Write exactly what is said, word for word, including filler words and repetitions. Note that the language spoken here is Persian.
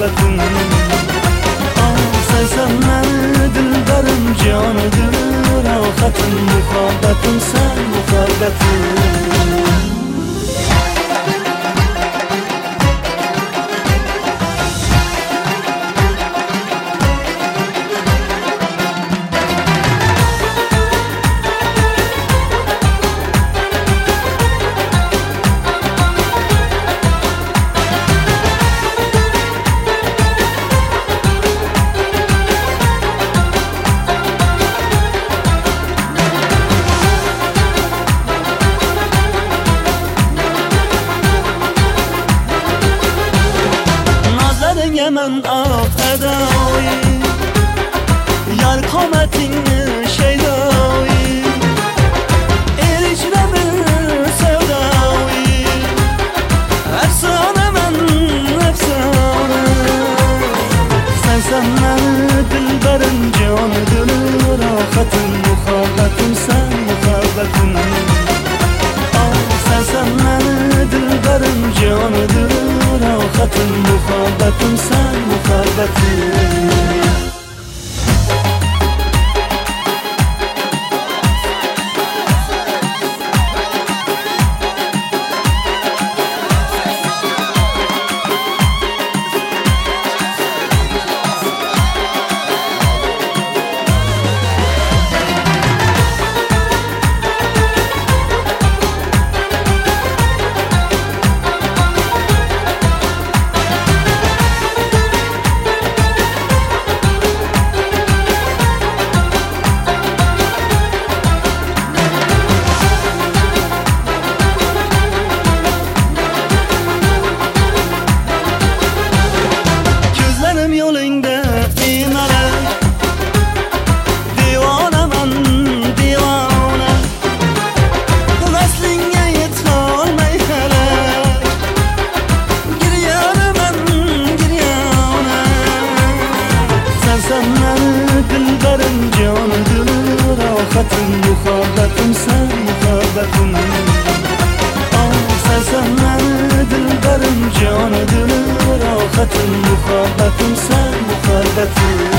muhabbetim. Sen sen meni dilberim, canıdır rahatim, muhabbetim sen muhabbetim. من آف ادایی یار قامتین شیدایی ایریچده من سودایی افسانه من افسانه sen sen من دلبرم جان دل راحتم مخابتم sen مخابتم sen sen من دلبرم جان دل راحتم مخابتم sen مخابتم. Yolunda inare divane men divane Veslinge yetolmay helak Giryane men giryane Sen sen meni dilberim canı dil rahatim muhabbetim sen muhabbetim Sen sen meni dilberim canı dil rahatim muhabbetim sen muhabbetim.